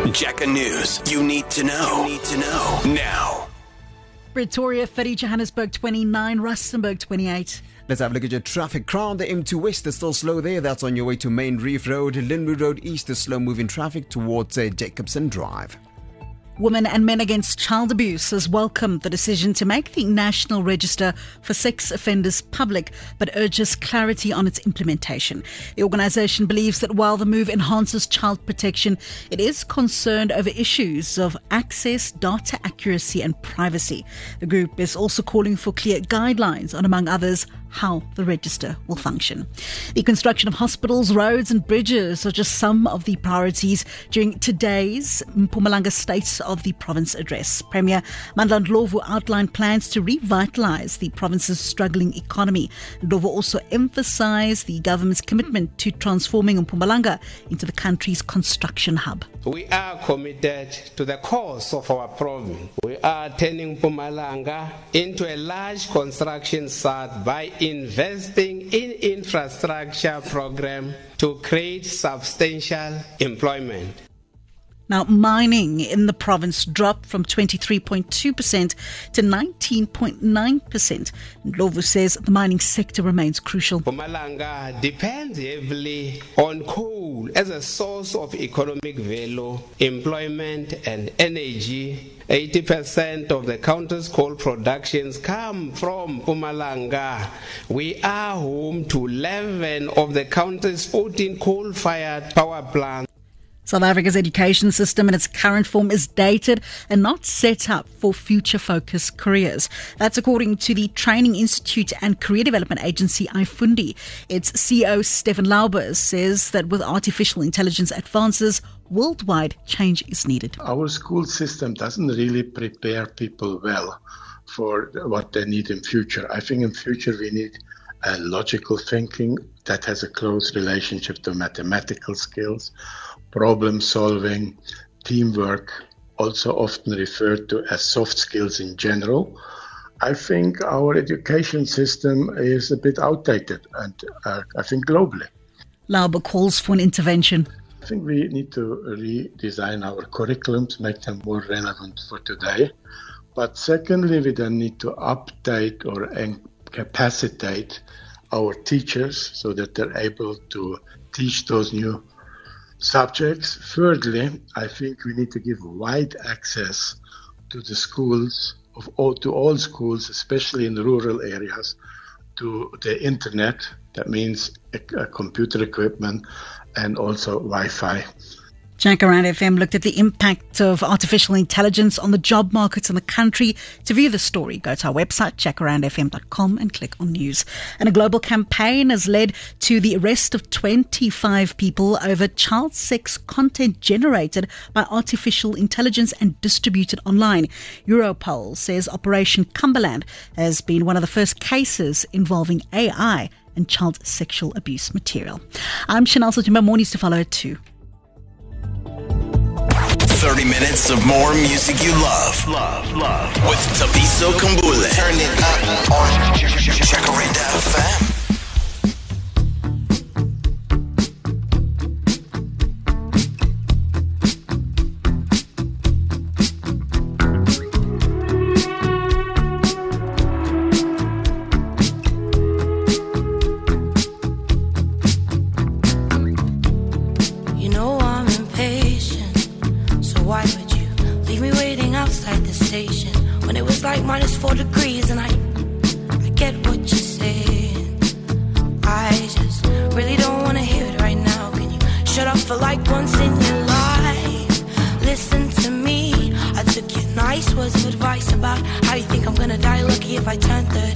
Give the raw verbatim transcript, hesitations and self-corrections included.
Check a news you need to know. You need to know now. Pretoria thirty, Johannesburg twenty-nine, Rustenburg twenty-eight. Let's have a look at your traffic crowd. The M two West is still slow there. That's on your way to Main Reef Road. Linwood Road East is slow moving traffic towards uh, Jacobson Drive. Women and Men Against Child Abuse has welcomed the decision to make the National Register for Sex Offenders public, but urges clarity on its implementation. The organisation believes that while the move enhances child protection, it is concerned over issues of access, data accuracy and privacy. The group is also calling for clear guidelines on, among others, how the register will function. The construction of hospitals, roads and bridges are just some of the priorities during today's Mpumalanga State of the Province address. Premier Mandla Ndlovu outlined plans to revitalise the province's struggling economy. Ndlovu also emphasised the government's commitment to transforming Mpumalanga into the country's construction hub. We are committed to the cause of our province. We are turning Mpumalanga into a large construction site by investing in infrastructure program to create substantial employment. Now, mining in the province dropped from twenty-three point two percent to nineteen point nine percent. Ndlovu says the mining sector remains crucial. Mpumalanga depends heavily on coal as a source of economic value, employment and energy. eighty percent of the country's coal productions come from Mpumalanga. We are home to eleven of the country's fourteen coal-fired power plants. South Africa's education system in its current form is dated and not set up for future-focused careers. That's according to the Training Institute and Career Development Agency, iFundi. Its C E O, Stefan Lauber, says that with artificial intelligence advances, worldwide change is needed. Our school system doesn't really prepare people well for what they need in future. I think in future we need a logical thinking that has a close relationship to mathematical skills, problem solving, teamwork, also often referred to as soft skills in general. I think our education system is a bit outdated, and uh, I think globally. Lauber calls for an intervention. I think we need to redesign our curriculums, make them more relevant for today. But secondly, we then need to update or incapacitate our teachers so that they're able to teach those new subjects. Thirdly, I think we need to give wide access to the schools, of all, to all schools, especially in the rural areas, to the internet. That means a, a computer equipment and also Wi-Fi. Jacaranda F M looked at the impact of artificial intelligence on the job markets in the country. To view the story, go to our website, jacaranda f m dot com, and click on news. And a global campaign has led to the arrest of twenty-five people over child sex content generated by artificial intelligence and distributed online. Europol says Operation Cumberland has been one of the first cases involving A I and child sexual abuse material. I'm Chanel Sotumba. More news to follow at two. thirty minutes of more music you love. Love, love. With Thabiso Kambule. Turn it up on Jacaranda F M. When it was like minus four degrees, and I, I get what you're saying. I just really don't want to hear it right now. Can you shut up for like once in your life? Listen to me. I took your nice words of advice about how you think I'm gonna die lucky if I turn thirty.